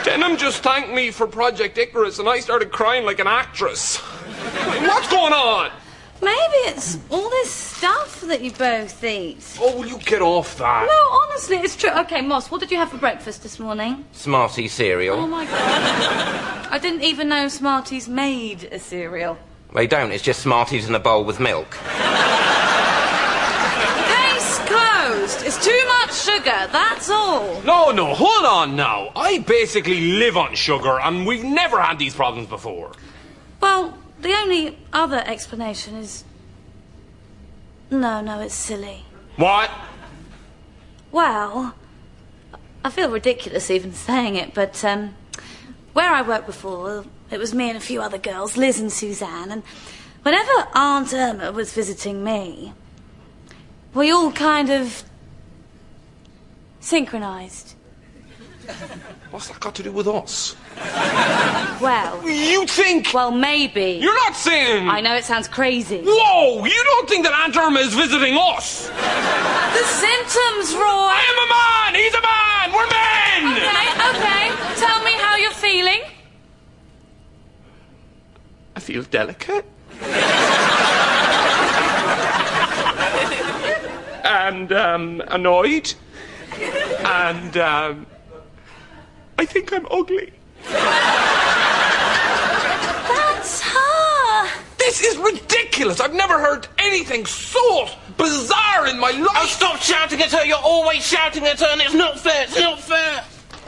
Denham just thanked me for Project Icarus and I started crying like an actress. What's going on? Maybe it's all this stuff that you both eat. Oh, will you get off that? No, honestly, it's true. Okay, Moss, what did you have for breakfast this morning? Smarties cereal. Oh, my God. I didn't even know Smarties made a cereal. They don't, it's just Smarties in a bowl with milk. Case closed. It's too much sugar, that's all. No, hold on now. I basically live on sugar and we've never had these problems before. Well, the only other explanation is... No, it's silly. What? Well, I feel ridiculous even saying it, but where I worked before, it was me and a few other girls, Liz and Suzanne, and whenever Aunt Irma was visiting me, we all kind of synchronised. What's that got to do with us? Well... You think... Well, maybe. You're not saying... I know it sounds crazy. Whoa! You don't think that Aunt Irma is visiting us? The symptoms, Roy! I am a man! He's a man! We're men! Okay. Tell me how you're feeling. I feel delicate. And, annoyed. And, I think I'm ugly. That's her. This is ridiculous. I've never heard anything so bizarre in my life. Oh, stop shouting at her. You're always shouting at her and it's not fair. It's not fair.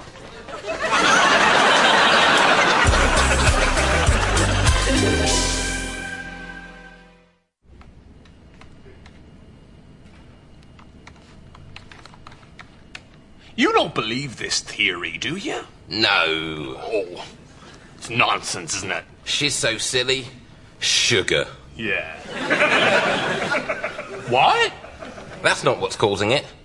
You don't believe this theory, do you? No. Oh, it's nonsense, isn't it? She's so silly. Sugar. Yeah. What? That's not what's causing it.